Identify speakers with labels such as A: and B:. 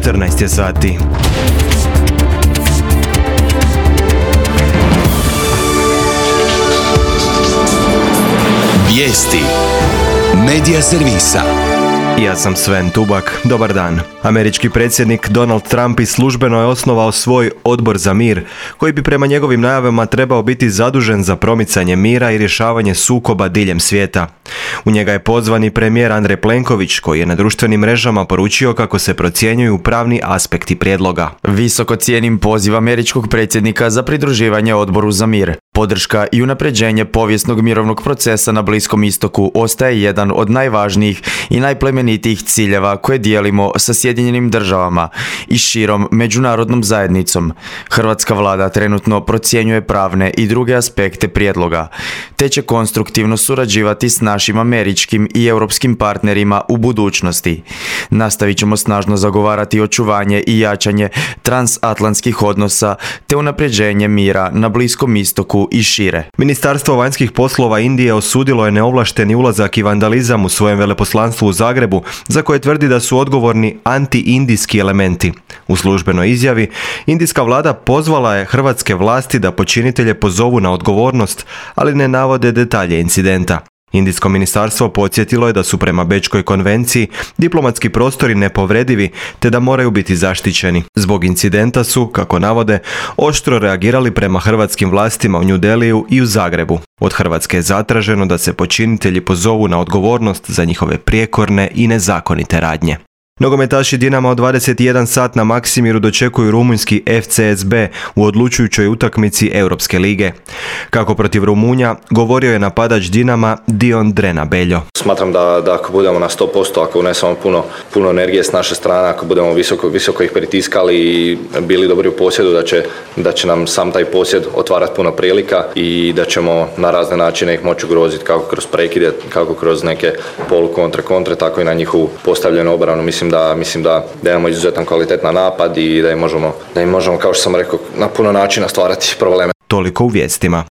A: 14 je sati.
B: Vijesti Medija servisa.
A: Ja sam Sven Tubak, dobar dan. Američki predsjednik Donald Trump službeno je osnovao svoj odbor za mir, koji bi prema njegovim najavama trebao biti zadužen za promicanje mira i rješavanje sukoba diljem svijeta. U njega je pozvan i premijer Andrej Plenković, koji je na društvenim mrežama poručio kako se procjenjuju pravni aspekti prijedloga.
C: Visoko cijenim poziv američkog predsjednika za pridruživanje odboru za mir. Podrška i unapređenje povijesnog mirovnog procesa na Bliskom istoku ostaje jedan od najvažnijih i najplemenitijih ciljeva koje dijelimo sa Sjedinjenim državama i širom međunarodnom zajednicom. Hrvatska vlada trenutno procjenjuje pravne i druge aspekte prijedloga, te će konstruktivno surađivati s našim američkim i europskim partnerima u budućnosti. Nastavit ćemo snažno zagovarati očuvanje i jačanje transatlantskih odnosa te unapređenje mira na Bliskom istoku i šire.
A: Ministarstvo vanjskih poslova Indije osudilo je neovlašteni ulazak i vandalizam u svojem veleposlanstvu u Zagrebu, za koje tvrdi da su odgovorni anti-indijski elementi. U službenoj izjavi, indijska vlada pozvala je hrvatske vlasti da počinitelje pozovu na odgovornost, ali ne navode detalje incidenta. Indijsko ministarstvo podsjetilo je da su prema Bečkoj konvenciji diplomatski prostori nepovredivi te da moraju biti zaštićeni. Zbog incidenta su, kako navode, oštro reagirali prema hrvatskim vlastima u New Delhiju i u Zagrebu. Od Hrvatske je zatraženo da se počinitelji pozovu na odgovornost za njihove prijekorne i nezakonite radnje. Nogometaši Dinama od 21 sat na Maksimiru dočekuju rumunjski FCSB u odlučujućoj utakmici Europske lige. Kako protiv Rumunja, govorio je napadač Dinama Dion Drena Beljo.
D: Smatram da ako budemo na 100%, ako unesemo puno energije s naše strane, ako budemo visoko ih pritiskali i bili dobri u posjedu, da će nam sam taj posjed otvarati puno prilika i da ćemo na razne načine ih moći ugroziti, kako kroz prekide, kako kroz neke kontre, tako i na njihovu postavljenu obranu. Mislim da imamo izuzetan kvalitetan napad i da im možemo, kao što sam rekao, na puno načina stvarati probleme.
A: Toliko u vijestima.